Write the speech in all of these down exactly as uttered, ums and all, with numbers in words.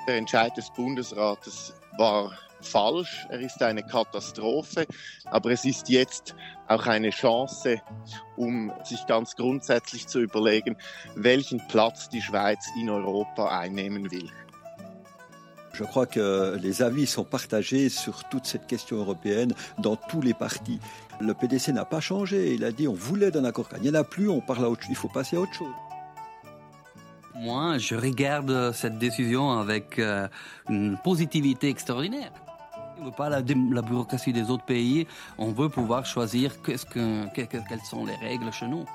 Der Entscheid des Bundesrates war falsch, er ist eine Katastrophe, aber es ist jetzt auch eine Chance, um sich ganz grundsätzlich zu überlegen, welchen Platz die Schweiz in Europa einnehmen will. Je crois que les avis sont partagés sur toute cette question européenne dans tous les partis. Le P D C n'a pas changé, il a dit on voulait d'un accord cadre. Il n'y en a plus, on parle à autre, il faut passer à autre chose. Moi, je regarde cette décision avec euh, une positivité extraordinaire. On ne veut pas la, la bureaucratie des autres pays, on veut pouvoir choisir qu'est-ce que, que, quelles sont les règles chez nous.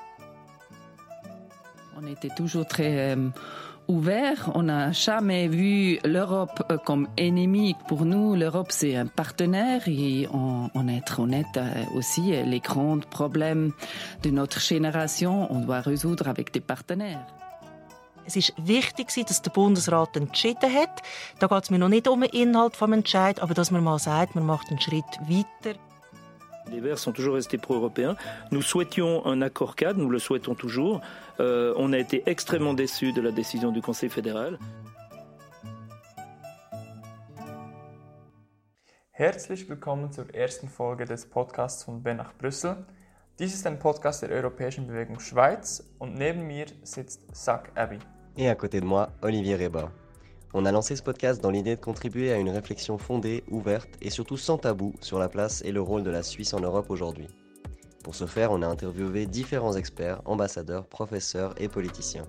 On était toujours très euh, ouverts, on n'a jamais vu l'Europe euh, comme ennemie. Pour nous, l'Europe c'est un partenaire et on, on est honnête euh, aussi, les grands problèmes de notre génération, on doit résoudre avec des partenaires. Es war wichtig, dass der Bundesrat entschieden hat. Da geht es mir noch nicht um den Inhalt des Entscheids, aber dass man mal sagt, man macht einen Schritt weiter. Les Verts sont toujours restés pro-européens. Nous souhaitions un accord cadre, nous le souhaitons toujours. Euh, on a été extrêmement déçus de la décision du Conseil fédéral. Herzlich willkommen zur ersten Folge des Podcasts von Bern nach Brüssel. Dies ist ein Podcast der Europäischen Bewegung Schweiz und neben mir sitzt Zach Abbey. Et à côté de moi, Olivier Reba. On a lancé ce podcast dans l'idée de contribuer à une réflexion fondée, ouverte et surtout sans tabou sur la place et le rôle de la Suisse en Europe aujourd'hui. Pour ce faire, on a interviewé différents experts, ambassadeurs, professeurs et politiciens.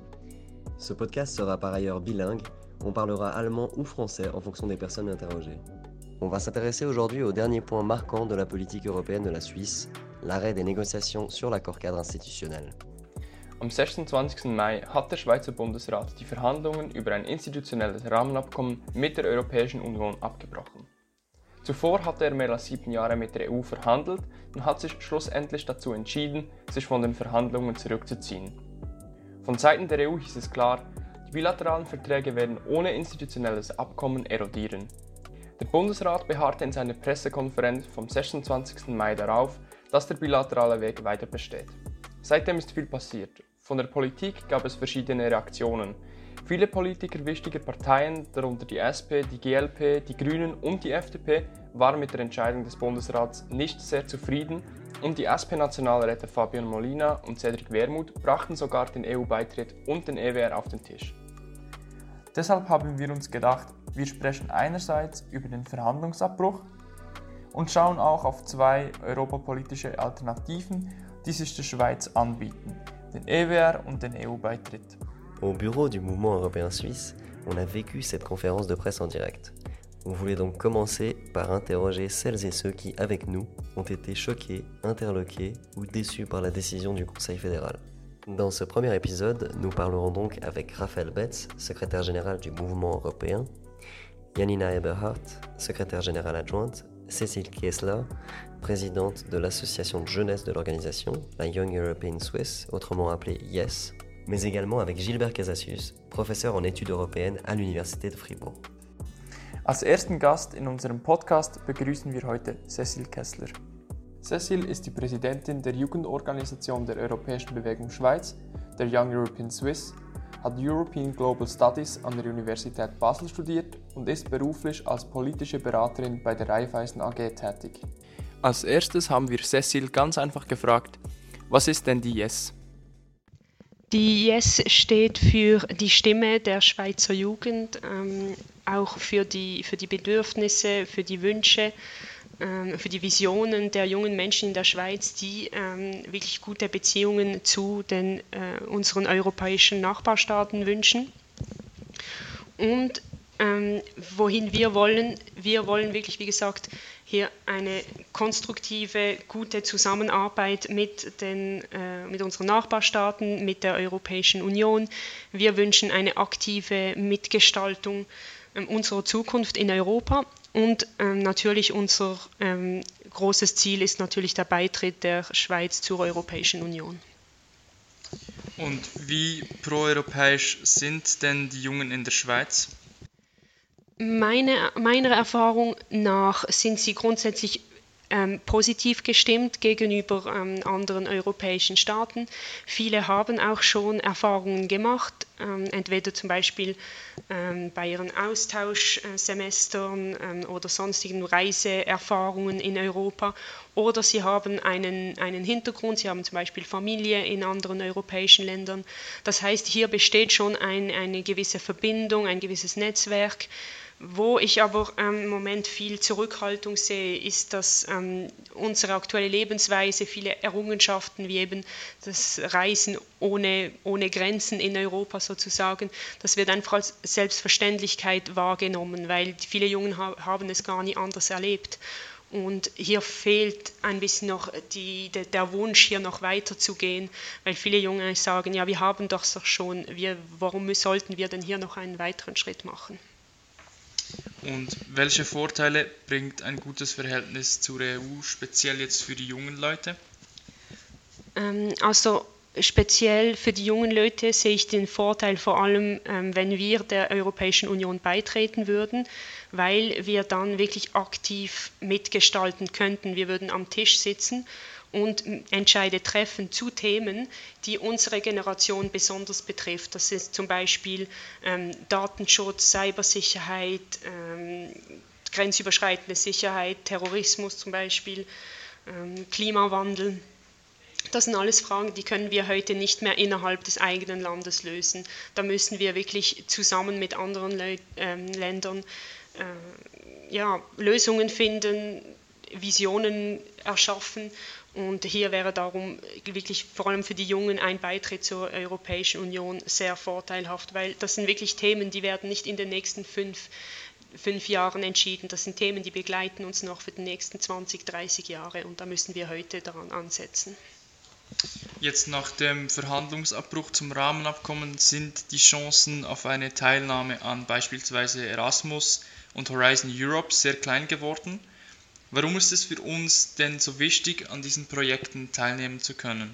Ce podcast sera par ailleurs bilingue, on parlera allemand ou français en fonction des personnes interrogées. On va s'intéresser aujourd'hui au dernier point marquant de la politique européenne de la Suisse, l'arrêt des négociations sur l'accord cadre institutionnel. Am sechsundzwanzigsten Mai hat der Schweizer Bundesrat die Verhandlungen über ein institutionelles Rahmenabkommen mit der Europäischen Union abgebrochen. Zuvor hatte er mehr als sieben Jahre mit der E U verhandelt und hat sich schlussendlich dazu entschieden, sich von den Verhandlungen zurückzuziehen. Von Seiten der E U hieß es klar, die bilateralen Verträge werden ohne institutionelles Abkommen erodieren. Der Bundesrat beharrte in seiner Pressekonferenz vom sechsundzwanzigsten Mai darauf, dass der bilaterale Weg weiter besteht. Seitdem ist viel passiert. Von der Politik gab es verschiedene Reaktionen. Viele Politiker wichtiger Parteien, darunter die S P, die G L P, die Grünen und die F D P, waren mit der Entscheidung des Bundesrats nicht sehr zufrieden und die S P-Nationalräte Fabian Molina und Cedric Wermuth brachten sogar den E U-Beitritt und den E W R auf den Tisch. Deshalb haben wir uns gedacht, wir sprechen einerseits über den Verhandlungsabbruch und schauen auch auf zwei europapolitische Alternativen, die sich der Schweiz anbieten, den E W R und den E U-Beitritt. Au bureau du mouvement européen suisse, on a vécu cette conférence de presse en direct. On voulait donc commencer par interroger celles et ceux qui, avec nous, ont été choqués, interloqués ou déçus par la décision du Conseil fédéral. Dans ce premier épisode, nous parlerons donc avec Raphaël Betz, secrétaire général du mouvement européen, Janina Eberhardt, secrétaire générale adjointe, Cécile Kiesler, présidente de l'association de jeunesse de l'organisation, la Young European Swiss, autrement appelée YES, mais également avec Gilbert Casasius, professeur en études européennes à l'Université de Fribourg. Als ersten Gast in unserem Podcast begrüßen wir heute Cécile Kessler. Cécile ist die Präsidentin der Jugendorganisation der Europäischen Bewegung Schweiz, der Young European Swiss, hat European Global Studies an der Universität Basel studiert und ist beruflich als politische Beraterin bei der Raiffeisen A G tätig. Als erstes haben wir Cécile ganz einfach gefragt, was ist denn die YES? Die YES steht für die Stimme der Schweizer Jugend, ähm, auch für die, für die Bedürfnisse, für die Wünsche, ähm, für die Visionen der jungen Menschen in der Schweiz, die ähm, wirklich gute Beziehungen zu den, äh, unseren europäischen Nachbarstaaten wünschen. Und ähm, wohin wir wollen, wir wollen wirklich, wie gesagt, hier eine konstruktive, gute Zusammenarbeit mit, den, äh, mit unseren Nachbarstaaten, mit der Europäischen Union. Wir wünschen eine aktive Mitgestaltung äh, unserer Zukunft in Europa und ähm, natürlich unser ähm, großes Ziel ist natürlich der Beitritt der Schweiz zur Europäischen Union. Und wie proeuropäisch sind denn die Jungen in der Schweiz? Meine, meiner Erfahrung nach sind sie grundsätzlich ähm, positiv gestimmt gegenüber ähm, anderen europäischen Staaten. Viele haben auch schon Erfahrungen gemacht, ähm, entweder zum Beispiel ähm, bei ihren Austauschsemestern ähm, oder sonstigen Reiseerfahrungen in Europa, oder sie haben einen, einen Hintergrund, sie haben zum Beispiel Familie in anderen europäischen Ländern. Das heißt, hier besteht schon ein, eine gewisse Verbindung, ein gewisses Netzwerk. Wo ich aber ähm, im Moment viel Zurückhaltung sehe, ist, dass ähm, unsere aktuelle Lebensweise, viele Errungenschaften wie eben das Reisen ohne, ohne Grenzen in Europa sozusagen, das wird einfach als Selbstverständlichkeit wahrgenommen, weil viele Jungen ha- haben es gar nie anders erlebt. Und hier fehlt ein bisschen noch die, de, der Wunsch, hier noch weiterzugehen, weil viele Junge sagen, ja, wir haben das doch schon, wir, warum sollten wir denn hier noch einen weiteren Schritt machen? Und welche Vorteile bringt ein gutes Verhältnis zur E U, speziell jetzt für die jungen Leute? Ähm, also speziell für die jungen Leute sehe ich den Vorteil vor allem, ähm, wenn wir der Europäischen Union beitreten würden, weil wir dann wirklich aktiv mitgestalten könnten. Wir würden am Tisch sitzen und Entscheide treffen zu Themen, die unsere Generation besonders betrifft. Das ist zum Beispiel ähm, Datenschutz, Cybersicherheit, ähm, grenzüberschreitende Sicherheit, Terrorismus zum Beispiel, ähm, Klimawandel. Das sind alles Fragen, die können wir heute nicht mehr innerhalb des eigenen Landes lösen. Da müssen wir wirklich zusammen mit anderen Le- ähm, Ländern äh, ja, Lösungen finden, Visionen erschaffen. Und hier wäre darum wirklich vor allem für die Jungen ein Beitritt zur Europäischen Union sehr vorteilhaft, weil das sind wirklich Themen, die werden nicht in den nächsten fünf, fünf Jahren entschieden. Das sind Themen, die begleiten uns noch für die nächsten zwanzig, dreißig Jahre und da müssen wir heute daran ansetzen. Jetzt nach dem Verhandlungsabbruch zum Rahmenabkommen sind die Chancen auf eine Teilnahme an beispielsweise Erasmus und Horizon Europe sehr klein geworden. Warum ist es für uns denn so wichtig, an diesen Projekten teilnehmen zu können?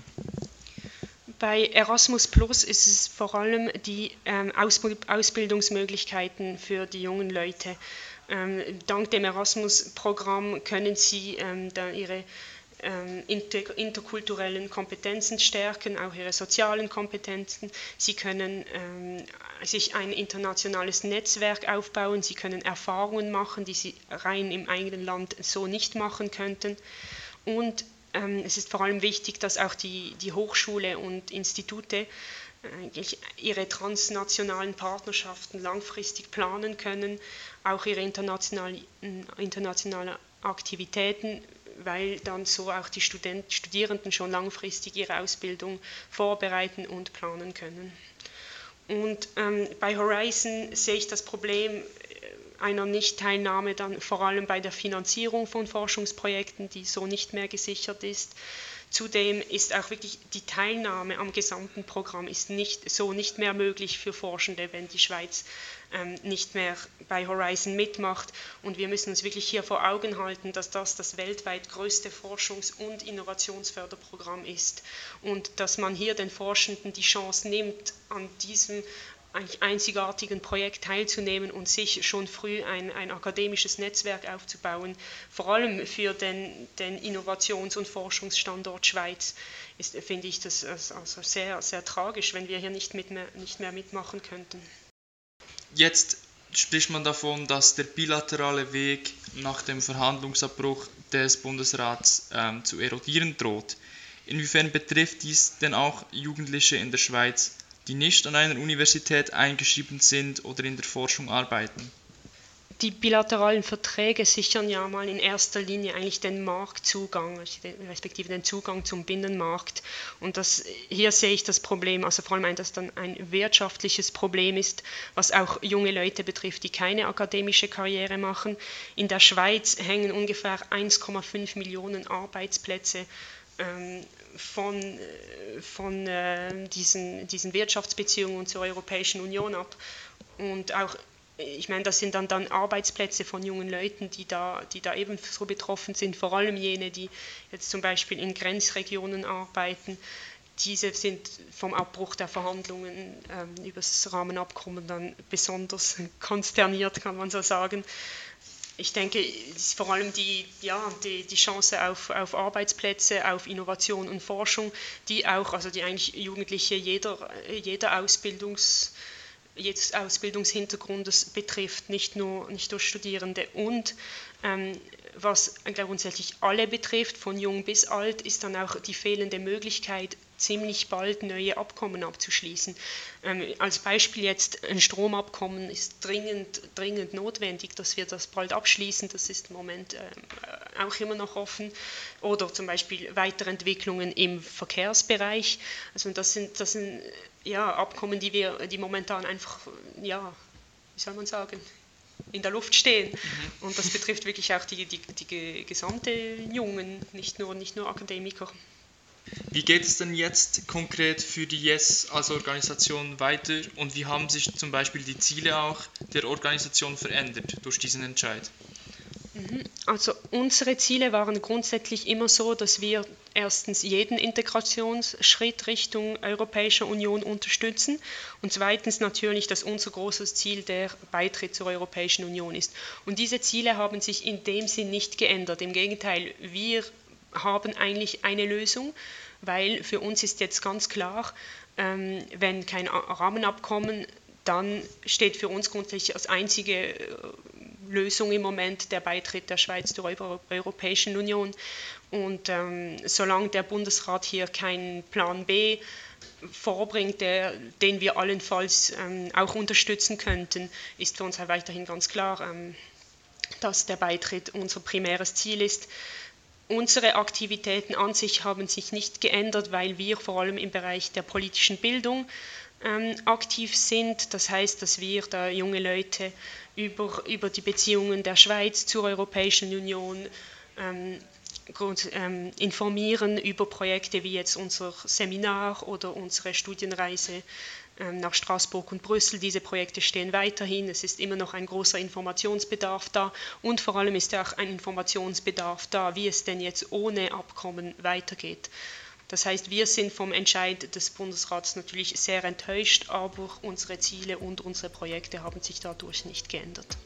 Bei Erasmus Plus ist es vor allem die ähm, Ausbildungsmöglichkeiten für die jungen Leute. Ähm, dank dem Erasmus-Programm können sie ähm, da ihre ähm, inter- interkulturellen Kompetenzen stärken, auch ihre sozialen Kompetenzen. Sie können ähm, sich ein internationales Netzwerk aufbauen, sie können Erfahrungen machen, die sie rein im eigenen Land so nicht machen könnten. Und ähm, es ist vor allem wichtig, dass auch die, die Hochschule und Institute eigentlich ihre transnationalen Partnerschaften langfristig planen können, auch ihre internationalen, internationalen Aktivitäten, weil dann so auch die Student, Studierenden schon langfristig ihre Ausbildung vorbereiten und planen können. Und ähm, bei Horizon sehe ich das Problem einer Nichtteilnahme dann vor allem bei der Finanzierung von Forschungsprojekten, die so nicht mehr gesichert ist. Zudem ist auch wirklich die Teilnahme am gesamten Programm ist nicht, so nicht mehr möglich für Forschende, wenn die Schweiz ähm, nicht mehr bei Horizon mitmacht. Und wir müssen uns wirklich hier vor Augen halten, dass das das weltweit größte Forschungs- und Innovationsförderprogramm ist und dass man hier den Forschenden die Chance nimmt, an diesem eigentlich einzigartigen Projekt teilzunehmen und sich schon früh ein, ein akademisches Netzwerk aufzubauen, vor allem für den, den Innovations- und Forschungsstandort Schweiz, ist, finde ich das also sehr, sehr tragisch, wenn wir hier nicht, mit mehr, nicht mehr mitmachen könnten. Jetzt spricht man davon, dass der bilaterale Weg nach dem Verhandlungsabbruch des Bundesrats ähm, zu erodieren droht. Inwiefern betrifft dies denn auch Jugendliche in der Schweiz, die nicht an einer Universität eingeschrieben sind oder in der Forschung arbeiten? Die bilateralen Verträge sichern ja mal in erster Linie eigentlich den Marktzugang, respektive den Zugang zum Binnenmarkt. Und das, hier sehe ich das Problem, also vor allem, dass dann ein wirtschaftliches Problem ist, was auch junge Leute betrifft, die keine akademische Karriere machen. In der Schweiz hängen ungefähr eins Komma fünf Millionen Arbeitsplätze ähm, von, von äh, diesen, diesen Wirtschaftsbeziehungen zur Europäischen Union ab. Und auch, ich meine, das sind dann, dann Arbeitsplätze von jungen Leuten, die da, die da ebenso betroffen sind, vor allem jene, die jetzt zum Beispiel in Grenzregionen arbeiten. Diese sind vom Abbruch der Verhandlungen ähm, über das Rahmenabkommen dann besonders konsterniert, kann man so sagen. ich denke, es ist vor allem die, ja, die, die Chance auf, auf Arbeitsplätze, auf Innovation und Forschung, die auch, also die eigentlich Jugendliche jeder, jeder Ausbildungs, jedes Ausbildungshintergrundes betrifft, nicht nur, nicht nur Studierende. Und ähm, was grundsätzlich alle betrifft, von jung bis alt, ist dann auch die fehlende Möglichkeit, ziemlich bald neue Abkommen abzuschließen. Ähm, als Beispiel jetzt ein Stromabkommen ist dringend, dringend notwendig, dass wir das bald abschließen. Das ist im Moment äh, auch immer noch offen. Oder zum Beispiel Weiterentwicklungen im Verkehrsbereich. Also das sind, das sind ja, Abkommen, die wir, die momentan einfach, ja, wie soll man sagen, in der Luft stehen. Mhm. Und das betrifft wirklich auch die, die, die gesamte Jungen, nicht nur, nicht nur Akademiker. Wie geht es denn jetzt konkret für die Yes als Organisation weiter und wie haben sich zum Beispiel die Ziele auch der Organisation verändert durch diesen Entscheid? Also unsere Ziele waren grundsätzlich immer so, dass wir erstens jeden Integrationsschritt Richtung Europäische Union unterstützen und zweitens natürlich, dass unser großes Ziel der Beitritt zur Europäischen Union ist. Und diese Ziele haben sich in dem Sinn nicht geändert. Im Gegenteil, wir haben eigentlich eine Lösung, weil für uns ist jetzt ganz klar, ähm, wenn kein Rahmenabkommen, dann steht für uns grundsätzlich als einzige Lösung im Moment der Beitritt der Schweiz zur Euro- Europäischen Union. Und ähm, solange der Bundesrat hier keinen Plan B vorbringt, der, den wir allenfalls ähm, auch unterstützen könnten, ist für uns halt weiterhin ganz klar, ähm, dass der Beitritt unser primäres Ziel ist. Unsere Aktivitäten an sich haben sich nicht geändert, weil wir vor allem im Bereich der politischen Bildung ähm, aktiv sind. Das heißt, dass wir da junge Leute über, über die Beziehungen der Schweiz zur Europäischen Union ähm, ähm, informieren, über Projekte wie jetzt unser Seminar oder unsere Studienreise ähm, nach Straßburg und Brüssel. Diese Projekte stehen weiterhin. Es ist immer noch ein großer Informationsbedarf da und vor allem ist auch ein Informationsbedarf da, wie es denn jetzt ohne Abkommen weitergeht. Das heißt, wir sind vom Entscheid des Bundesrats natürlich sehr enttäuscht, aber unsere Ziele und unsere Projekte haben sich dadurch nicht geändert.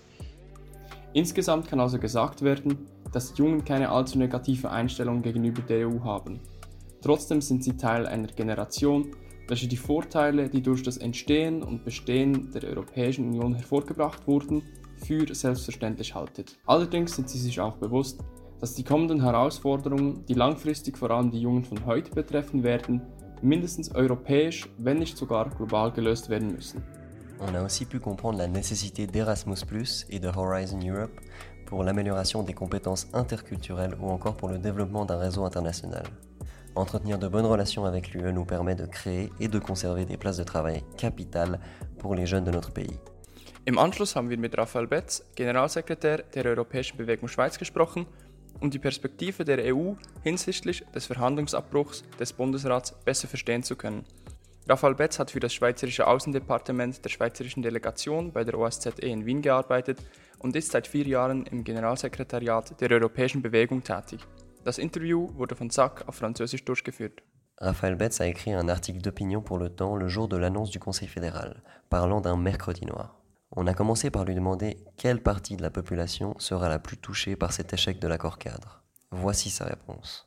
Insgesamt kann also gesagt werden, dass die Jungen keine allzu negative Einstellung gegenüber der E U haben. Trotzdem sind sie Teil einer Generation, welche die Vorteile, die durch das Entstehen und Bestehen der Europäischen Union hervorgebracht wurden, für selbstverständlich haltet. Allerdings sind sie sich auch bewusst, dass die kommenden Herausforderungen, die langfristig vor allem die Jungen von heute betreffen werden, mindestens europäisch, wenn nicht sogar global gelöst werden müssen. On a aussi pu comprendre la nécessité d'Erasmus plus et de Horizon Europe pour l'amélioration des compétences interculturelles ou encore pour le développement d'un réseau international. Entretenir de bonnes relations avec l'U E nous permet de créer et de conserver des places de travail capitales pour les jeunes de notre pays. Im Anschluss haben wir mit Raphael Betz, Generalsekretär der Europäischen Bewegung Schweiz, gesprochen, um die Perspektive der E U hinsichtlich des Verhandlungsabbruchs des Bundesrats besser verstehen zu können. Raphael Betz hat für das Schweizerische Außendepartement der Schweizerischen Delegation bei der O S Z E in Wien gearbeitet und ist seit vier Jahren im Generalsekretariat der Europäischen Bewegung tätig. Das Interview wurde von Zach auf Französisch durchgeführt. Raphael Betz a écrit un article d'opinion pour Le Temps le jour de l'annonce du Conseil fédéral, parlant d'un mercredi noir. On a commencé par lui demander quelle partie de la population sera la plus touchée par cet échec de l'accord cadre. Voici sa réponse.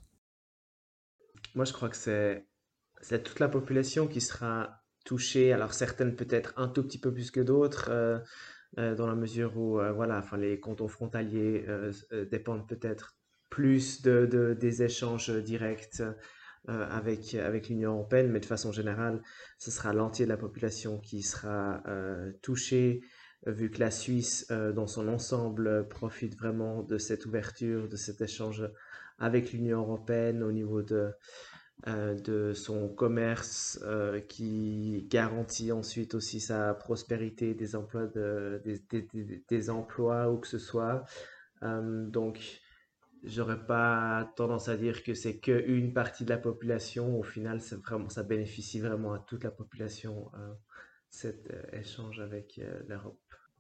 Moi, je crois que c'est, c'est toute la population qui sera touchée. Alors, certaines peut-être un tout petit peu plus que d'autres, euh, euh, dans la mesure où euh, voilà, enfin, les cantons frontaliers euh, euh, dépendent peut-être plus de, de, des échanges directs euh, avec, avec l'Union européenne, mais de façon générale, ce sera l'entier de la population qui sera euh, touchée, vu que la Suisse, euh, dans son ensemble, profite vraiment de cette ouverture, de cet échange avec l'Union européenne au niveau de, euh, de son commerce, euh, qui garantit ensuite aussi sa prospérité, des emplois, de, des, des, des emplois où que ce soit. Euh, donc, j'aurais pas tendance à dire que c'est qu'une partie de la population. Au final, c'est vraiment, ça bénéficie vraiment à toute la population, euh, cet euh, échange avec euh, l'Europe.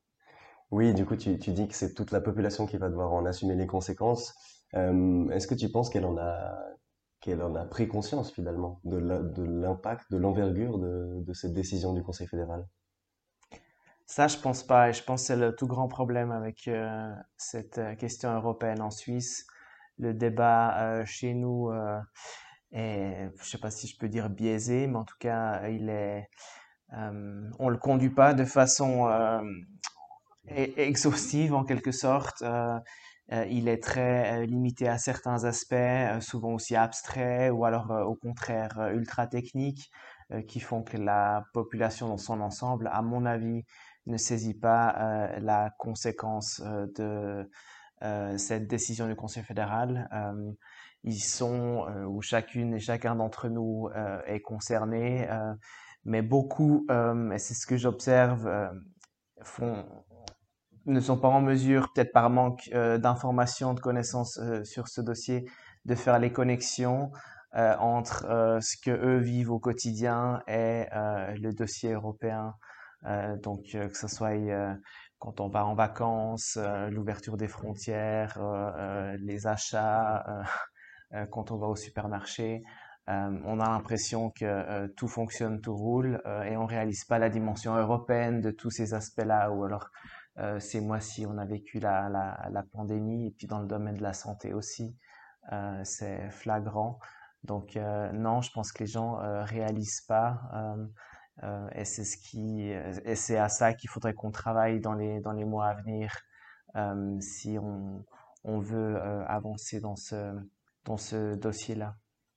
Oui, du coup, tu, tu dis que c'est toute la population qui va devoir en assumer les conséquences. Euh, est-ce que tu penses qu'elle en a, qu'elle en a pris conscience finalement de, la, de l'impact, de l'envergure de, de cette décision du Conseil fédéral? Ça, je pense pas. Et je pense que c'est le tout grand problème avec euh, cette euh, question européenne en Suisse. Le débat euh, chez nous euh, est, je sais pas si je peux dire biaisé, mais en tout cas, il est, euh, on le conduit pas de façon euh, e- exhaustive en quelque sorte. Euh, euh, il est très euh, limité à certains aspects, euh, souvent aussi abstraits, ou alors euh, au contraire euh, ultra techniques, euh, qui font que la population dans son ensemble, à mon avis, ne saisit pas euh, la conséquence euh, de euh, cette décision du Conseil fédéral. Euh, ils sont, euh, ou chacune et chacun d'entre nous euh, est concerné, euh, mais beaucoup, euh, et c'est ce que j'observe, euh, font, ne sont pas en mesure, peut-être par manque euh, d'informations, de connaissances euh, sur ce dossier, de faire les connexions euh, entre euh, ce que eux vivent au quotidien et euh, le dossier européen. Euh, donc euh, que ce soit euh, quand on va en vacances, euh, l'ouverture des frontières, euh, euh, les achats, euh, euh, quand on va au supermarché. Euh, on a l'impression que euh, tout fonctionne, tout roule, euh, et on réalise pas la dimension européenne de tous ces aspects-là. Ou alors, euh, ces mois-ci, on a vécu la, la, la pandémie, et puis dans le domaine de la santé aussi, euh, c'est flagrant. Donc, euh, non, je pense que les gens euh, réalisent pas, euh, euh, et c'est ce qui, et c'est à ça qu'il faudrait qu'on travaille dans les dans les mois à venir, euh, si on on veut euh, avancer dans ce dans ce dossier-là.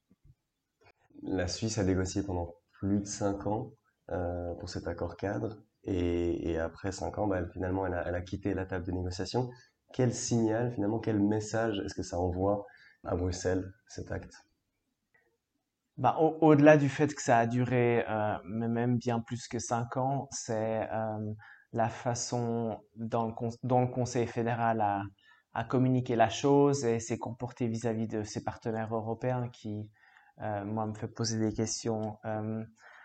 La Suisse a négocié pendant plus de cinq ans euh, pour cet accord cadre et, et après cinq ans, bah, elle- finalement, elle a, elle a quitté la table de négociation. Quel signal, finalement, quel message est-ce que ça envoie à Bruxelles, cet acte? Bah, au- au-delà du fait que ça a duré, euh, mais même bien plus que cinq ans, c'est euh, la façon dont le, con- dont le Conseil fédéral a, a communiqué la chose et s'est comporté vis-à-vis de ses partenaires européens qui, euh, moi, me fait poser des questions. Euh,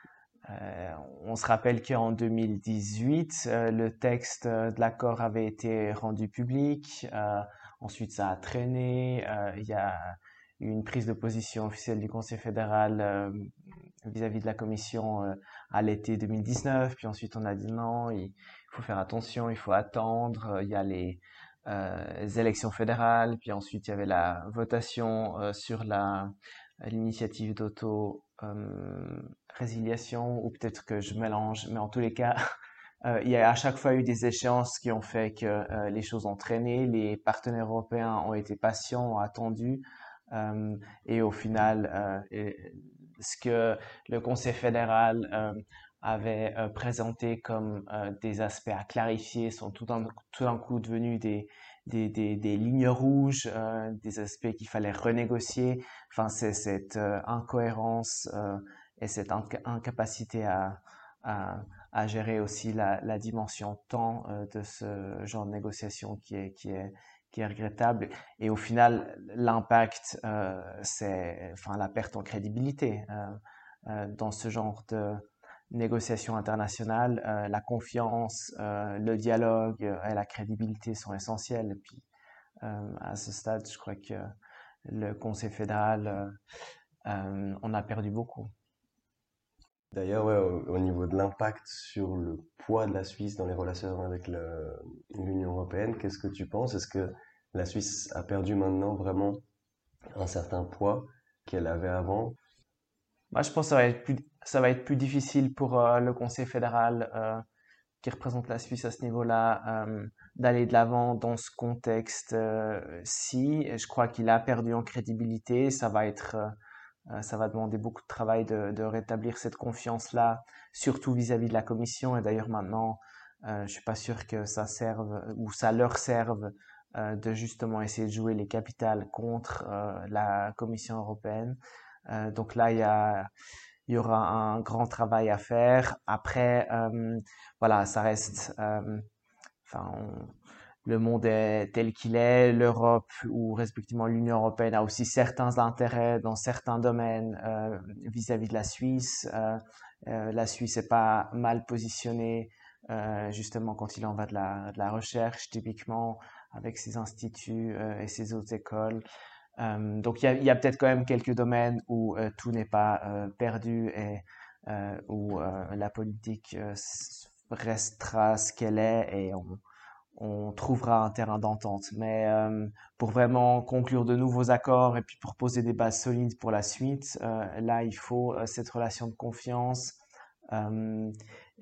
euh, on se rappelle qu'en deux mille dix-huit, euh, le texte euh, de l'accord avait été rendu public. Euh, ensuite, ça a traîné. Euh, Il y a eu une prise de position officielle du Conseil fédéral euh, vis-à-vis de la Commission euh, à l'été deux mille dix-neuf. Puis ensuite, on a dit non, il faut faire attention, il faut attendre. Il y a les, euh, les élections fédérales. Puis ensuite, il y avait la votation euh, sur la l'initiative d'auto euh, résiliation, ou peut-être que je mélange, mais en tous les cas, euh, il y a à chaque fois eu des échéances qui ont fait que euh, les choses ont traîné, les partenaires européens ont été patients, ont attendu, euh, et au final, euh, et ce que le Conseil fédéral euh, avait euh, présenté comme euh, des aspects à clarifier sont tout d'un tout d'un coup devenus des des, des, des lignes rouges, euh, des aspects qu'il fallait renégocier. Enfin, c'est cette euh, incohérence euh, et cette inca- incapacité à, à, à gérer aussi la, la dimension temps euh, de ce genre de négociation qui est, qui est, qui est regrettable. Et au final, l'impact, euh, c'est enfin, la perte en crédibilité euh, euh, dans ce genre de négociation internationale. Euh, la confiance, euh, le dialogue euh, et la crédibilité sont essentiels. Et puis, euh, à ce stade, je crois que le Conseil fédéral, euh, euh, on a perdu beaucoup. D'ailleurs, ouais, au, au niveau de l'impact sur le poids de la Suisse dans les relations avec le- l'Union européenne, qu'est-ce que tu penses? Est-ce que la Suisse a perdu maintenant vraiment un certain poids qu'elle avait avant? Moi, je pense que ça va être plus, ça va être plus difficile pour euh, le Conseil fédéral euh, qui représente la Suisse à ce niveau-là euh, d'aller de l'avant dans ce contexte-ci. Je crois qu'il a perdu en crédibilité. Ça va être, euh, ça va demander beaucoup de travail de, de rétablir cette confiance-là, surtout vis-à-vis de la Commission. Et d'ailleurs, maintenant, euh, je suis pas sûr que ça serve ou ça leur serve euh, de justement essayer de jouer les capitales contre euh, la Commission européenne. Euh, donc là, il y a, il y aura un grand travail à faire. Après, euh, voilà, ça reste, euh, enfin, on- le monde est tel qu'il est. L'Europe ou respectivement l'Union européenne a aussi certains intérêts dans certains domaines euh, vis-à-vis de la Suisse. Euh, euh, la Suisse est pas mal positionnée euh, justement quand il en va de la, de la recherche, typiquement avec ses instituts euh, et ses autres écoles. Euh, donc il y a, il y a peut-être quand même quelques domaines où euh, tout n'est pas euh, perdu et euh, où euh, la politique euh, restera ce qu'elle est et on, on trouvera un terrain d'entente. Mais euh, pour vraiment conclure de nouveaux accords et puis pour poser des bases solides pour la suite, euh, là, il faut euh, cette relation de confiance. Euh,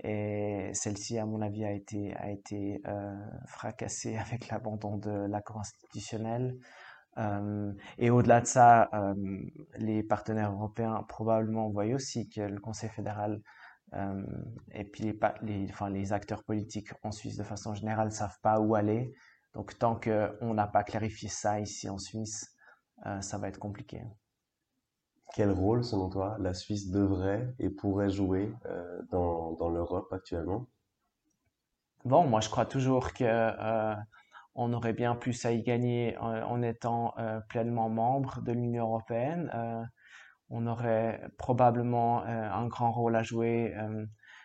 et celle-ci, à mon avis, a été, a été euh, fracassée avec l'abandon de l'accord institutionnel. Euh, et au-delà de ça, euh, les partenaires européens probablement voient aussi que le Conseil fédéral euh, et puis les, les, enfin, les acteurs politiques en Suisse de façon générale ne savent pas où aller. Donc tant qu'on n'a pas clarifié ça ici en Suisse, euh, ça va être compliqué. Quel rôle, selon toi, la Suisse devrait et pourrait jouer euh, dans, dans l'Europe actuellement? Bon, moi je crois toujours que euh, on aurait bien plus à y gagner en, en étant euh, pleinement membre de l'Union européenne. Euh, on aurait probablement euh, un grand rôle à jouer euh,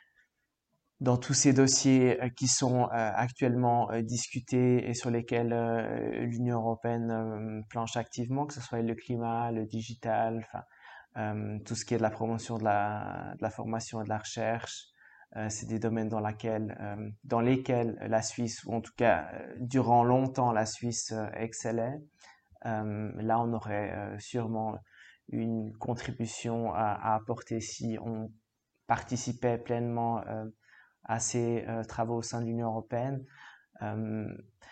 dans tous ces dossiers euh, qui sont euh, actuellement euh, discutés et sur lesquels euh, l'Union européenne euh, planche activement, que ce soit le climat, le digital, enfin, euh, tout ce qui est de la promotion de la, de la formation et de la recherche. Euh, c'est des domaines dans, laquelle, euh, dans lesquels la Suisse, ou en tout cas euh, durant longtemps la Suisse euh, excellait. Euh, là, on aurait euh, sûrement une contribution à, à apporter si on participait pleinement euh, à ces euh, travaux au sein de l'Union européenne. Euh,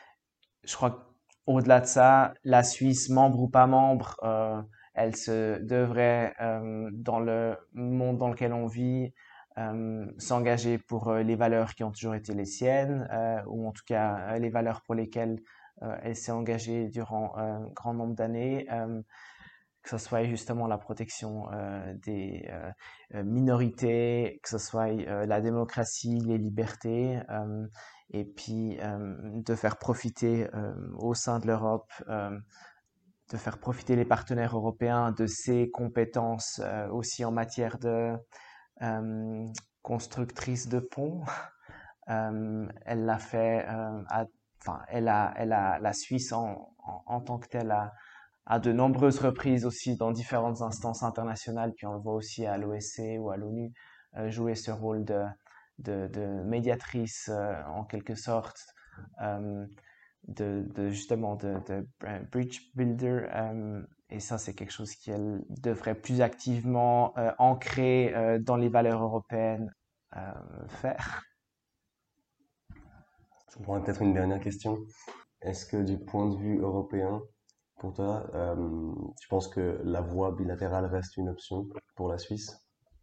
je crois qu'au-delà de ça, la Suisse, membre ou pas membre, euh, elle se devrait, euh, dans le monde dans lequel on vit, euh, s'engager pour euh, les valeurs qui ont toujours été les siennes, euh, ou en tout cas euh, les valeurs pour lesquelles euh, elle s'est engagée durant un grand nombre d'années. Euh, que ce soit justement la protection euh, des euh, minorités, que ce soit euh, la démocratie, les libertés, euh, et puis euh, de faire profiter euh, au sein de l'Europe, euh, de faire profiter les partenaires européens de ces compétences euh, aussi en matière de euh, constructrice de ponts. euh, elle l'a fait, euh, à, enfin, elle a, elle a, la Suisse en, en, en tant que telle a à de nombreuses reprises aussi dans différentes instances internationales, puis on le voit aussi à l'O S C E ou à l'ONU, euh, jouer ce rôle de, de, de médiatrice euh, en quelque sorte, euh, de, de justement de, de bridge builder, euh, et ça c'est quelque chose qu'elle devrait plus activement euh, ancrer euh, dans les valeurs européennes euh, faire. Ça pourrait peut-être une dernière question. Est-ce que du point de vue européen, pour toi, euh, tu penses que la voie bilatérale reste une option pour la Suisse?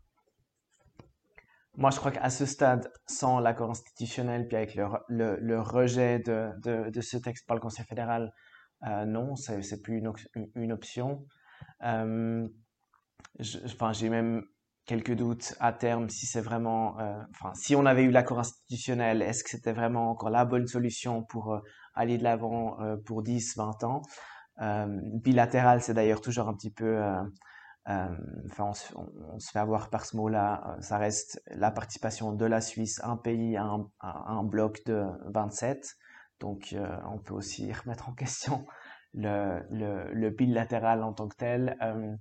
Moi, je crois qu'à ce stade, sans l'accord institutionnel, puis avec le, le, le rejet de, de, de ce texte par le Conseil fédéral, euh, non, c'est, c'est plus une, une option. Euh, je, enfin, j'ai même quelques doutes à terme si c'est vraiment, euh, enfin, si on avait eu l'accord institutionnel, est-ce que c'était vraiment encore la bonne solution pour euh, aller de l'avant euh, pour dix, vingt ans? Euh, bilatéral, c'est d'ailleurs toujours un petit peu, euh, euh, enfin, on se, on, on se fait avoir par ce mot-là. Ça reste la participation de la Suisse, un pays, à un, à un bloc de vingt-sept. Donc, euh, on peut aussi remettre en question le, le, le bilatéral en tant que tel. Euh,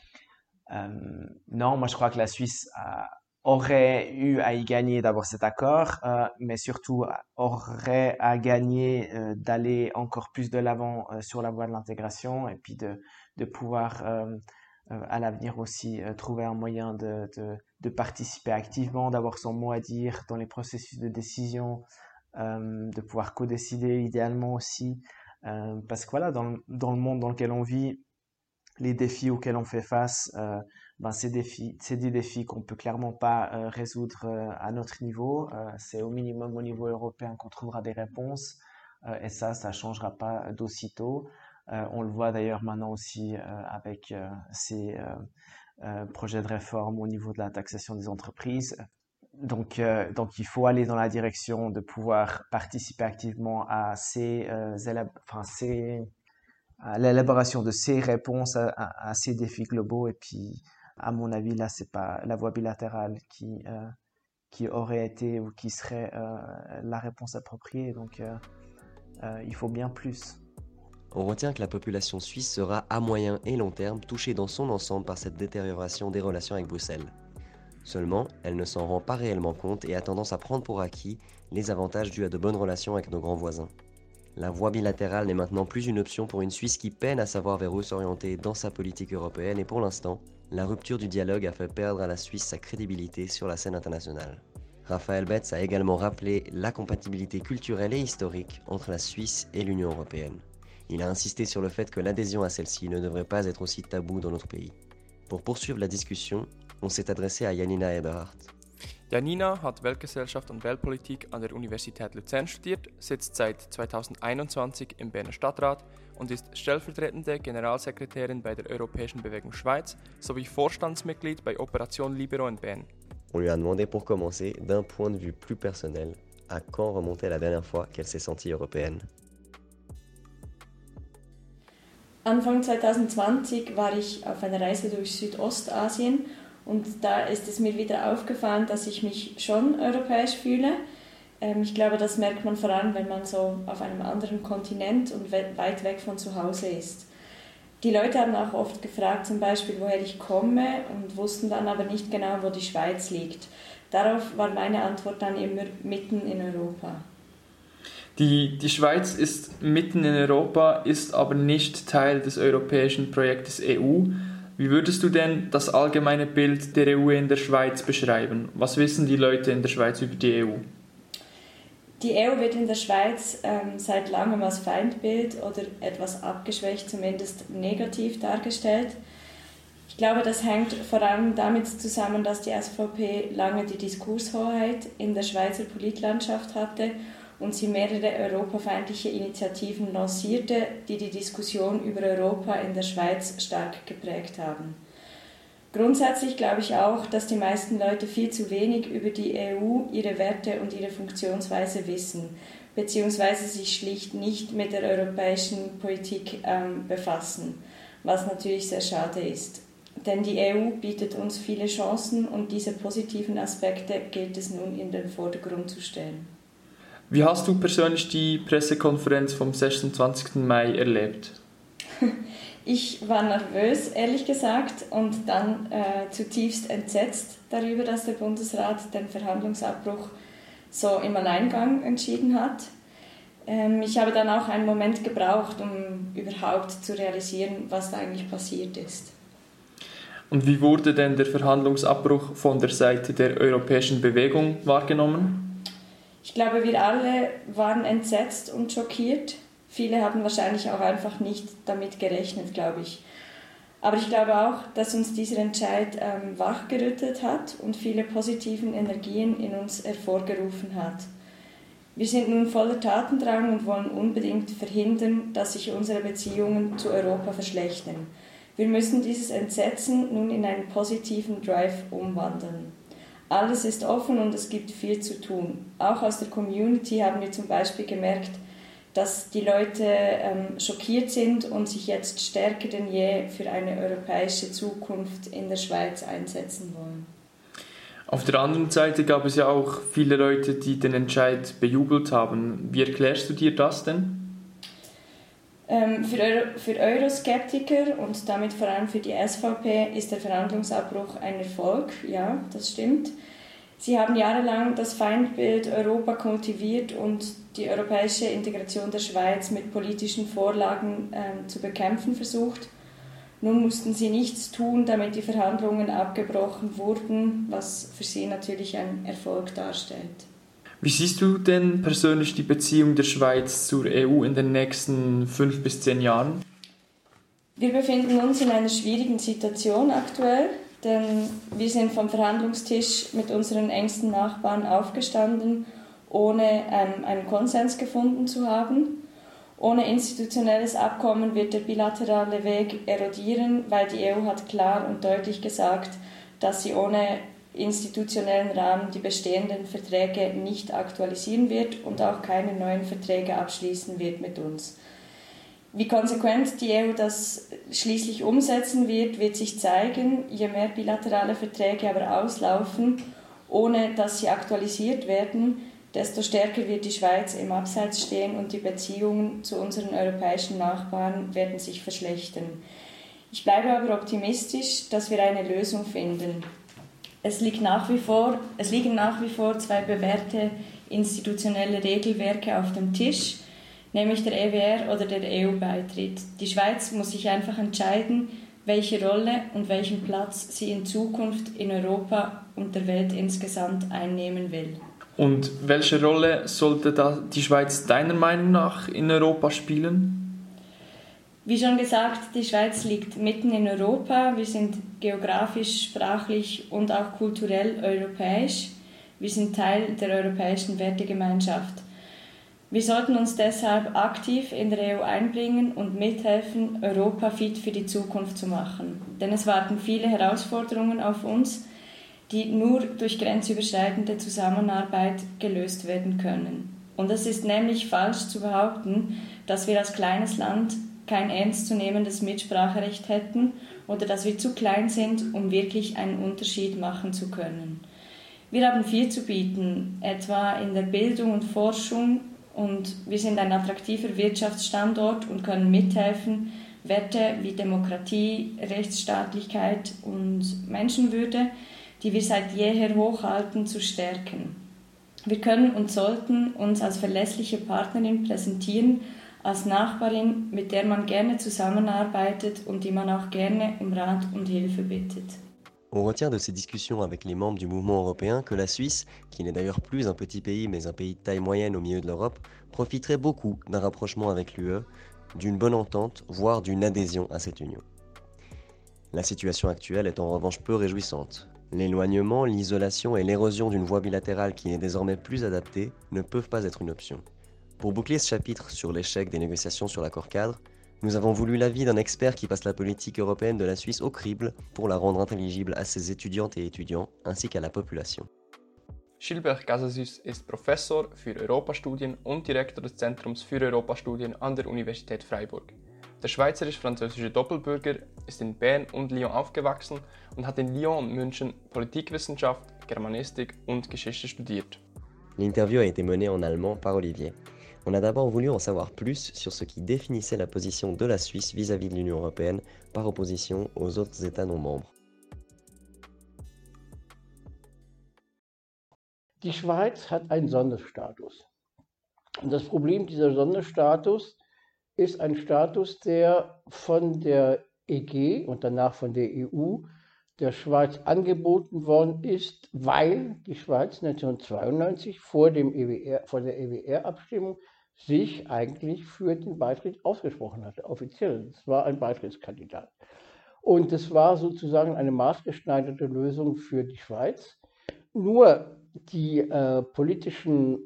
euh, non, moi je crois que la Suisse a, aurait eu à y gagner d'avoir cet accord, euh, mais surtout aurait à gagner euh, d'aller encore plus de l'avant euh, sur la voie de l'intégration et puis de, de pouvoir euh, euh, à l'avenir aussi euh, trouver un moyen de, de, de participer activement, d'avoir son mot à dire dans les processus de décision, euh, de pouvoir co-décider idéalement aussi, euh, parce que voilà, dans le, dans le monde dans lequel on vit, les défis auxquels on fait face, euh, ben c'est défis, c'est des défis qu'on peut clairement pas euh, résoudre euh, à notre niveau. Euh, c'est au minimum au niveau européen qu'on trouvera des réponses, euh, et ça, ça changera pas d'aussitôt. Euh, on le voit d'ailleurs maintenant aussi euh, avec euh, ces euh, euh, projets de réforme au niveau de la taxation des entreprises. Donc, euh, donc il faut aller dans la direction de pouvoir participer activement à ces, euh, élab- enfin, ces à l'élaboration de ces réponses à, à, à ces défis globaux. Et puis, à mon avis, là, c'est pas la voie bilatérale qui, euh, qui aurait été ou qui serait euh, la réponse appropriée. Donc, euh, euh, il faut bien plus. On retient que la population suisse sera à moyen et long terme touchée dans son ensemble par cette détérioration des relations avec Bruxelles. Seulement, elle ne s'en rend pas réellement compte et a tendance à prendre pour acquis les avantages dus à de bonnes relations avec nos grands voisins. La voie bilatérale n'est maintenant plus une option pour une Suisse qui peine à savoir vers où s'orienter dans sa politique européenne et pour l'instant, la rupture du dialogue a fait perdre à la Suisse sa crédibilité sur la scène internationale. Raphaël Betz a également rappelé la compatibilité culturelle et historique entre la Suisse et l'Union européenne. Il a insisté sur le fait que l'adhésion à celle-ci ne devrait pas être aussi taboue dans notre pays. Pour poursuivre la discussion, on s'est adressé à Janina Eberhardt. Janina hat Weltgesellschaft und Weltpolitik an der Universität Luzern studiert, sitzt seit zweitausendeinundzwanzig im Berner Stadtrat und ist stellvertretende Generalsekretärin bei der Europäischen Bewegung Schweiz sowie Vorstandsmitglied bei Operation Libero in Bern. On lui a demandé pour commencer, d'un point de vue plus personnel, à quand remontait la dernière fois qu'elle s'est sentie européenne. Anfang zwanzig zwanzig war ich auf einer Reise durch Südostasien und da ist es mir wieder aufgefallen, dass ich mich schon europäisch fühle. Ähm, ich glaube, das merkt man vor allem, wenn man so auf einem anderen Kontinent und weit weg von zu Hause ist. Die Leute haben auch oft gefragt, zum Beispiel, woher ich komme und wussten dann aber nicht genau, wo die Schweiz liegt. Darauf war meine Antwort dann immer mitten in Europa. Die, die Schweiz ist mitten in Europa, ist aber nicht Teil des europäischen Projektes E U. Wie würdest du denn das allgemeine Bild der E U in der Schweiz beschreiben? Was wissen die Leute in der Schweiz über die E U? Die E U wird in der Schweiz ähm, seit langem als Feindbild oder etwas abgeschwächt, zumindest negativ dargestellt. Ich glaube, das hängt vor allem damit zusammen, dass die S V P lange die Diskurshoheit in der Schweizer Politlandschaft hatte und sie mehrere europafeindliche Initiativen lancierte, die die Diskussion über Europa in der Schweiz stark geprägt haben. Grundsätzlich glaube ich auch, dass die meisten Leute viel zu wenig über die E U, ihre Werte und ihre Funktionsweise wissen, beziehungsweise sich schlicht nicht mit der europäischen Politik ähm, befassen, was natürlich sehr schade ist. Denn die E U bietet uns viele Chancen und diese positiven Aspekte gilt es nun in den Vordergrund zu stellen. Wie hast du persönlich die Pressekonferenz vom sechsundzwanzigsten Mai erlebt? Ich war nervös, ehrlich gesagt, und dann äh, zutiefst entsetzt darüber, dass der Bundesrat den Verhandlungsabbruch so im Alleingang entschieden hat. Ähm, ich habe dann auch einen Moment gebraucht, um überhaupt zu realisieren, was da eigentlich passiert ist. Und wie wurde denn der Verhandlungsabbruch von der Seite der Europäischen Bewegung wahrgenommen? Ich glaube, wir alle waren entsetzt und schockiert. Viele haben wahrscheinlich auch einfach nicht damit gerechnet, glaube ich. Aber ich glaube auch, dass uns dieser Entscheid ähm, wachgerüttelt hat und viele positiven Energien in uns hervorgerufen hat. Wir sind nun voller Tatendrang und wollen unbedingt verhindern, dass sich unsere Beziehungen zu Europa verschlechtern. Wir müssen dieses Entsetzen nun in einen positiven Drive umwandeln. Alles ist offen und es gibt viel zu tun. Auch aus der Community haben wir zum Beispiel gemerkt, dass die Leute ähm, schockiert sind und sich jetzt stärker denn je für eine europäische Zukunft in der Schweiz einsetzen wollen. Auf der anderen Seite gab es ja auch viele Leute, die den Entscheid bejubelt haben. Wie erklärst du dir das denn? Ähm, für, Euro, für Euroskeptiker und damit vor allem für die S V P ist der Verhandlungsabbruch ein Erfolg. Ja, das stimmt. Sie haben jahrelang das Feindbild Europa kultiviert und die europäische Integration der Schweiz mit politischen Vorlagen äh, zu bekämpfen versucht. Nun mussten sie nichts tun, damit die Verhandlungen abgebrochen wurden, was für sie natürlich ein Erfolg darstellt. Wie siehst du denn persönlich die Beziehung der Schweiz zur E U in den nächsten fünf bis zehn Jahren? Wir befinden uns in einer schwierigen Situation aktuell, denn wir sind vom Verhandlungstisch mit unseren engsten Nachbarn aufgestanden, ohne ähm, einen Konsens gefunden zu haben. Ohne institutionelles Abkommen wird der bilaterale Weg erodieren, weil die E U hat klar und deutlich gesagt, dass sie ohne institutionellen Rahmen die bestehenden Verträge nicht aktualisieren wird und auch keine neuen Verträge abschließen wird mit uns. Wie konsequent die E U das schließlich umsetzen wird, wird sich zeigen. Je mehr bilaterale Verträge aber auslaufen, ohne dass sie aktualisiert werden, desto stärker wird die Schweiz im Abseits stehen und die Beziehungen zu unseren europäischen Nachbarn werden sich verschlechtern. Ich bleibe aber optimistisch, dass wir eine Lösung finden. Es, liegt nach wie vor, es liegen nach wie vor zwei bewährte institutionelle Regelwerke auf dem Tisch, nämlich der E W R oder der E U-Beitritt. Die Schweiz muss sich einfach entscheiden, welche Rolle und welchen Platz sie in Zukunft in Europa und der Welt insgesamt einnehmen will. Und welche Rolle sollte da die Schweiz deiner Meinung nach in Europa spielen? Wie schon gesagt, die Schweiz liegt mitten in Europa. Wir sind geografisch, sprachlich und auch kulturell europäisch. Wir sind Teil der europäischen Wertegemeinschaft. Wir sollten uns deshalb aktiv in der E U einbringen und mithelfen, Europa fit für die Zukunft zu machen. Denn es warten viele Herausforderungen auf uns, die nur durch grenzüberschreitende Zusammenarbeit gelöst werden können. Und es ist nämlich falsch zu behaupten, dass wir als kleines Land kein ernstzunehmendes Mitspracherecht hätten oder dass wir zu klein sind, um wirklich einen Unterschied machen zu können. Wir haben viel zu bieten, etwa in der Bildung und Forschung, und wir sind ein attraktiver Wirtschaftsstandort und können mithelfen, Werte wie Demokratie, Rechtsstaatlichkeit und Menschenwürde, die wir seit jeher hochhalten, zu stärken. Wir können und sollten uns als verlässliche Partnerin präsentieren, als Nachbarin, mit der man gerne zusammenarbeitet und die man auch gerne um Rat und Hilfe bittet. On retient de ces discussions avec les membres du mouvement européen que la Suisse, qui n'est d'ailleurs plus un petit pays mais un pays de taille moyenne au milieu de l'Europe, profiterait beaucoup d'un rapprochement avec l'U E, d'une bonne entente, voire d'une adhésion à cette union. La situation actuelle est en revanche peu réjouissante. L'éloignement, l'isolation et l'érosion d'une voie bilatérale qui n'est désormais plus adaptée ne peuvent pas être une option. Pour boucler ce chapitre sur l'échec des négociations sur l'accord cadre, nous avons voulu l'avis d'un expert qui passe la politique européenne de la Suisse au crible pour la rendre intelligible à ses étudiantes et étudiants ainsi qu'à la population. Gilbert Casassus ist Professor für Europastudien und Direktor des Zentrums für Europastudien an der Universität Freiburg. Der schweizerisch-französische Doppelbürger ist in Bern und Lyon aufgewachsen und hat in Lyon und München Politikwissenschaft, Germanistik und Geschichte studiert. L'interview a été menée en allemand par Olivier. On a d'abord voulu en savoir plus sur ce qui définissait la position de la Suisse vis-à-vis de l'Union européenne par opposition aux autres États non membres. Die Schweiz hat einen Sonderstatus. Und das Problem dieser Sonderstatus ist ein Status, der von der E G und danach von der E U der Schweiz angeboten worden ist, weil die Schweiz neunzehnhundertzweiundneunzig vor, dem E W R, vor der E W R-Abstimmung sich eigentlich für den Beitritt ausgesprochen hatte, offiziell. Es war ein Beitrittskandidat. Und es war sozusagen eine maßgeschneiderte Lösung für die Schweiz. Nur die äh, politischen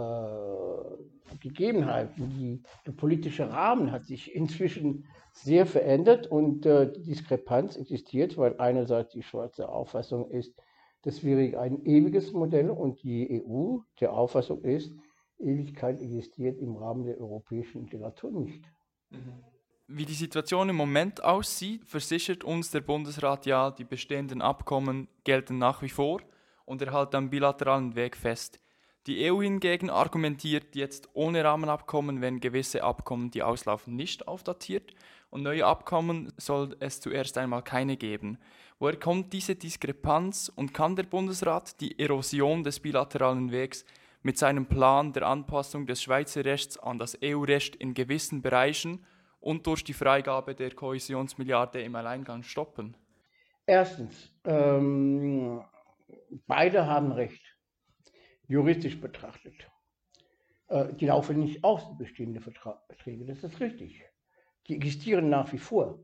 äh, Gegebenheiten, die, der politische Rahmen hat sich inzwischen sehr verändert und äh, die Diskrepanz existiert, weil einerseits die Schweizer Auffassung ist, das wäre ein ewiges Modell und die E U der Auffassung ist, Ewigkeit existiert im Rahmen der europäischen Integration nicht. Wie die Situation im Moment aussieht, versichert uns der Bundesrat ja, die bestehenden Abkommen gelten nach wie vor und er hält am bilateralen Weg fest. Die E U hingegen argumentiert jetzt ohne Rahmenabkommen, wenn gewisse Abkommen, die auslaufen, nicht aufdatiert und neue Abkommen soll es zuerst einmal keine geben. Woher kommt diese Diskrepanz und kann der Bundesrat die Erosion des bilateralen Wegs mit seinem Plan der Anpassung des Schweizer Rechts an das E U-Recht in gewissen Bereichen und durch die Freigabe der Kohäsionsmilliarde im Alleingang stoppen? Erstens, ähm, beide haben Recht, juristisch betrachtet. Äh, die laufen nicht aus, die bestehenden Verträge, das ist richtig. Die existieren nach wie vor.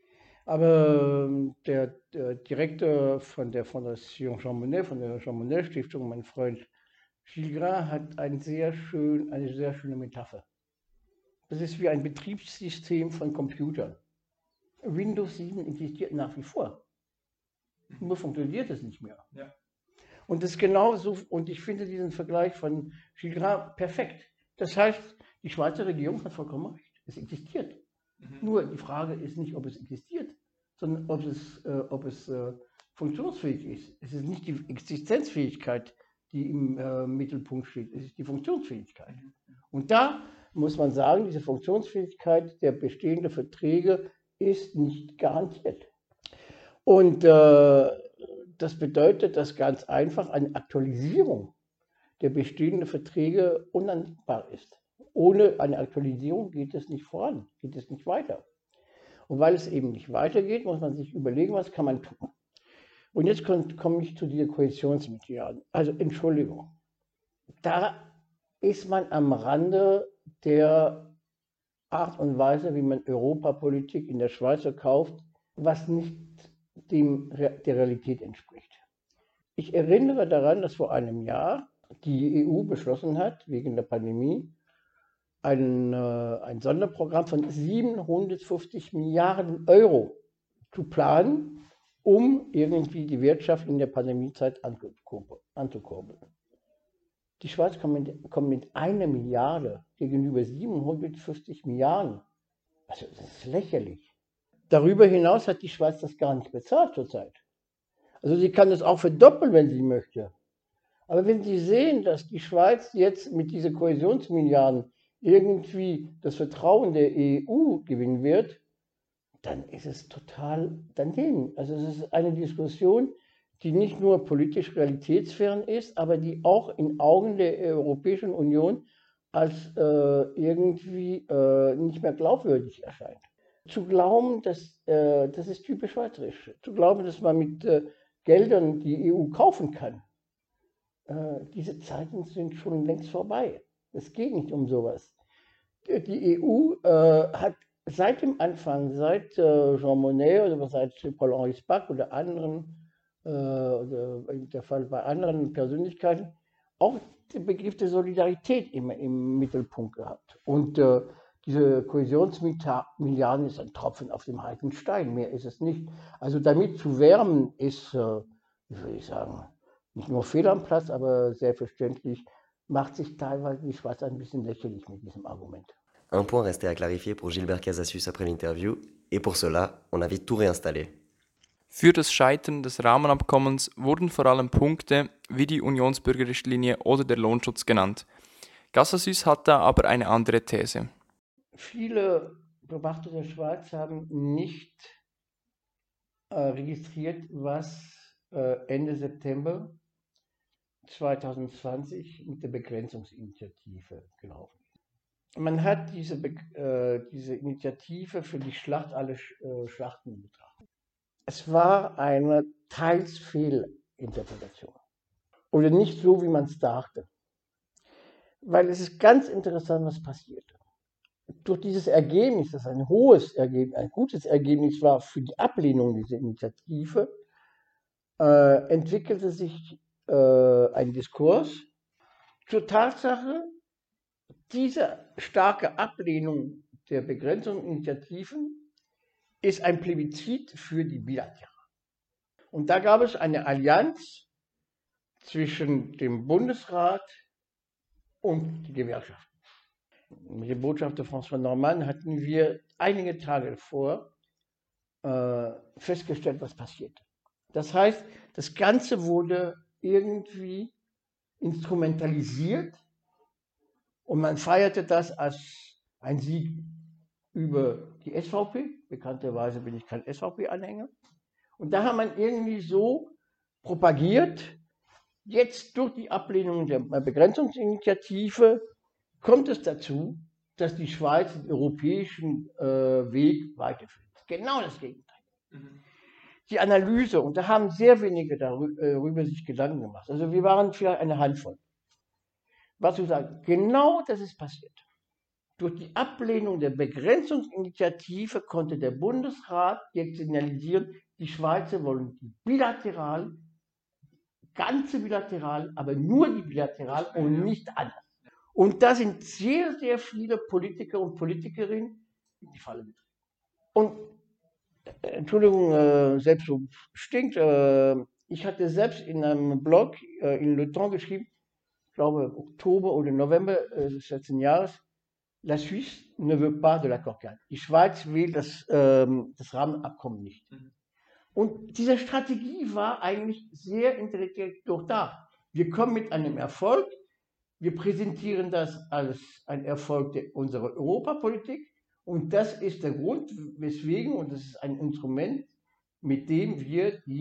Aber der, der Direktor von der Fondation Jean Monnet, von der Jean Monnet Stiftung, mein Freund Gilgras, hat ein sehr schön, eine sehr schöne Metapher. Das ist wie ein Betriebssystem von Computern. Windows sieben existiert nach wie vor. Nur funktioniert es nicht mehr. Ja. Und das ist genauso, und ich finde diesen Vergleich von Gilgras perfekt. Das heißt, die Schweizer Regierung hat vollkommen recht. Es existiert. Mhm. Nur die Frage ist nicht, ob es existiert, sondern ob es, äh, ob es äh, funktionsfähig ist. Es ist nicht die Existenzfähigkeit, die im äh, Mittelpunkt steht, es ist die Funktionsfähigkeit. Und da muss man sagen, diese Funktionsfähigkeit der bestehenden Verträge ist nicht garantiert. Und äh, das bedeutet, dass ganz einfach eine Aktualisierung der bestehenden Verträge unannehmbar ist. Ohne eine Aktualisierung geht es nicht voran, geht es nicht weiter. Und weil es eben nicht weitergeht, muss man sich überlegen, was kann man tun. Und jetzt komme ich zu diesen Kohäsionsmilliarden. Also Entschuldigung, da ist man am Rande der Art und Weise, wie man Europapolitik in der Schweiz verkauft, was nicht dem, der Realität entspricht. Ich erinnere daran, dass vor einem Jahr die E U beschlossen hat, wegen der Pandemie, ein, äh, ein Sonderprogramm von siebenhundertfünfzig Milliarden Euro zu planen, um irgendwie die Wirtschaft in der Pandemiezeit anzukurbeln. Die Schweiz kommt mit, kommt mit einer Milliarde gegenüber siebenhundertfünfzig Milliarden. Also das ist lächerlich. Darüber hinaus hat die Schweiz das gar nicht bezahlt zurzeit. Also sie kann das auch verdoppeln, wenn sie möchte. Aber wenn Sie sehen, dass die Schweiz jetzt mit diesen Kohäsionsmilliarden irgendwie das Vertrauen der E U gewinnen wird, dann ist es total daneben. Also es ist eine Diskussion, die nicht nur politisch realitätsfern ist, aber die auch in Augen der Europäischen Union als äh, irgendwie äh, nicht mehr glaubwürdig erscheint. Zu glauben, dass, äh, das ist typisch schweizerisch, zu glauben, dass man mit äh, Geldern die E U kaufen kann, äh, diese Zeiten sind schon längst vorbei. Es geht nicht um sowas. Die E U äh, hat seit dem Anfang, seit äh, Jean Monnet oder seit Paul-Henri Spaak oder anderen, äh, oder der Fall bei anderen Persönlichkeiten, auch den Begriff der Solidarität immer im Mittelpunkt gehabt. Und äh, diese Kohäsionsmilliarden ist ein Tropfen auf dem heißen Stein, mehr ist es nicht. Also damit zu wärmen ist, äh, wie würde ich sagen, nicht nur fehl am Platz, aber selbstverständlich macht sich teilweise die Schweiz ein bisschen lächerlich mit diesem Argument. Un point restait à clarifier pour Gilbert Casasus après l'interview, et pour cela, on avait tout réinstallé. Für das Scheitern des Rahmenabkommens wurden vor allem Punkte wie die Unionsbürgerrichtlinie oder der Lohnschutz genannt. Casasus hat da aber eine andere These. Viele Beobachter der Schweiz haben nicht äh, registriert, was äh, Ende September zweitausendzwanzig mit der Begrenzungsinitiative gelaufen ist. Man hat diese, äh, diese Initiative für die Schlacht aller äh, Schlachten betrachtet. Es war eine teils Fehlinterpretation oder nicht so, wie man es dachte. Weil es ist ganz interessant, was passiert. Durch dieses Ergebnis, das ein hohes Ergebnis, ein gutes Ergebnis war für die Ablehnung dieser Initiative, äh, entwickelte sich äh, ein Diskurs zur Tatsache, diese starke Ablehnung der Begrenzungsinitiativen ist ein Plebiszit für die Bilaterale. Und da gab es eine Allianz zwischen dem Bundesrat und den Gewerkschaften. Mit dem Botschafter François Normann hatten wir einige Tage vor äh, festgestellt, was passierte. Das heißt, das Ganze wurde irgendwie instrumentalisiert und man feierte das als ein Sieg über die S V P. Bekannterweise bin ich kein S V P-Anhänger. Und da hat man irgendwie so propagiert, jetzt durch die Ablehnung der Begrenzungsinitiative kommt es dazu, dass die Schweiz den europäischen äh, Weg weiterführt. Genau das Gegenteil. Mhm. Die Analyse, und da haben sehr wenige darüber sich Gedanken gemacht. Also wir waren vielleicht eine Handvoll. Was zu sagen, genau das ist passiert. Durch die Ablehnung der Begrenzungsinitiative konnte der Bundesrat jetzt signalisieren, die Schweizer wollen die bilateral, ganze bilateral, aber nur die bilateral und nicht anders. Und da sind sehr, sehr viele Politiker und Politikerinnen in die Falle getreten. Und, äh, Entschuldigung, äh, selbst so stinkt, äh, ich hatte selbst in einem Blog äh, in Le Temps geschrieben, ich glaube Oktober oder November äh, des letzten Jahres, La Suisse ne veut pas de l'accord cadre. Die Schweiz will das, ähm, das Rahmenabkommen nicht. Mhm. Und diese Strategie war eigentlich sehr intellektuell durchdacht. Wir kommen mit einem Erfolg, wir präsentieren das als ein Erfolg der, unserer Europapolitik und das ist der Grund, weswegen, und das ist ein Instrument, mit dem wir die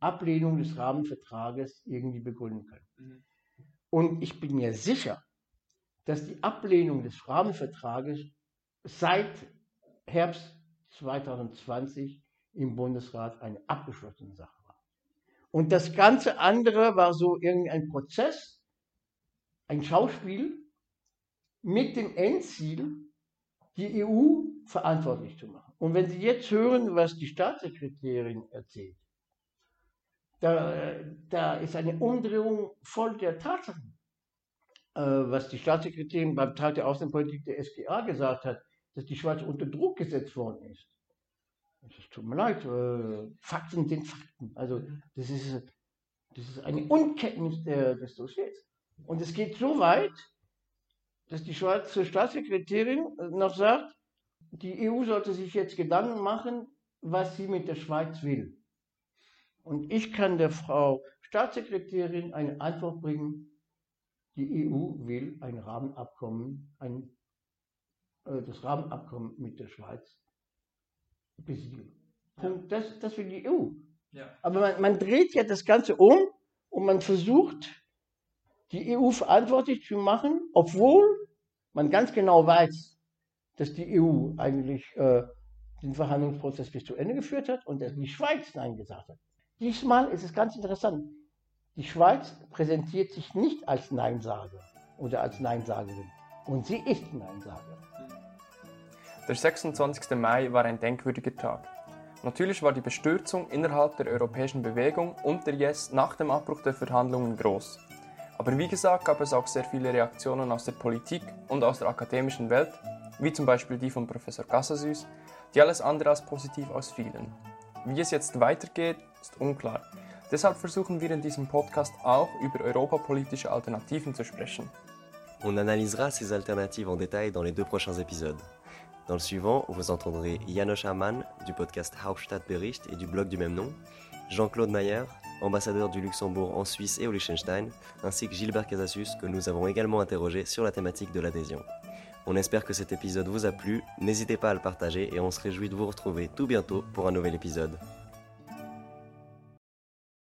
Ablehnung des Rahmenvertrages irgendwie begründen können. Mhm. Und ich bin mir sicher, dass die Ablehnung des Rahmenvertrages seit Herbst zwanzig zwanzig im Bundesrat eine abgeschlossene Sache war. Und das ganze andere war so irgendein Prozess, ein Schauspiel mit dem Endziel, die E U verantwortlich zu machen. Und wenn Sie jetzt hören, was die Staatssekretärin erzählt, da, da ist eine Umdrehung voll der Tatsachen. Äh, was die Staatssekretärin beim Tag der Außenpolitik der S G A gesagt hat, dass die Schweiz unter Druck gesetzt worden ist. Es tut mir leid, äh, Fakten sind Fakten. Also das ist, das ist eine Unkenntnis der, des Dossiers. Und es geht so weit, dass die Schweizer Staatssekretärin noch sagt, die E U sollte sich jetzt Gedanken machen, was sie mit der Schweiz will. Und ich kann der Frau Staatssekretärin eine Antwort bringen, die E U will ein Rahmenabkommen, ein, äh, das Rahmenabkommen mit der Schweiz besiegeln. Punkt. Das, das will die E U. Ja. Aber man, man dreht ja das Ganze um und man versucht, die E U verantwortlich zu machen, obwohl man ganz genau weiß, dass die E U eigentlich äh, den Verhandlungsprozess bis zu Ende geführt hat und dass die Schweiz Nein gesagt hat. Diesmal ist es ganz interessant. Die Schweiz präsentiert sich nicht als Neinsager oder als Neinsagerin. Und sie ist Neinsager. Der sechsundzwanzigste Mai war ein denkwürdiger Tag. Natürlich war die Bestürzung innerhalb der europäischen Bewegung und der Yes nach dem Abbruch der Verhandlungen groß. Aber wie gesagt gab es auch sehr viele Reaktionen aus der Politik und aus der akademischen Welt, wie zum Beispiel die von Professor Casasüs, die alles andere als positiv ausfielen. Wie es jetzt weitergeht, ist unklar. Deshalb versuchen wir in diesem Podcast auch über europapolitische Alternativen zu sprechen. On analysera ces alternatives en détail dans les deux prochains épisodes. Dans le suivant, vous entendrez János Hermann du podcast Hauptstadtbericht et du blog du même nom, Jean-Claude Mayer, ambassadeur du Luxembourg en Suisse et au Liechtenstein, ainsi que Gilbert Casasus, que nous avons également interrogé sur la thématique de l'adhésion. On espère que cet épisode vous a plu, n'hésitez pas à le partager et on se réjouit de vous retrouver tout bientôt pour un nouvel épisode.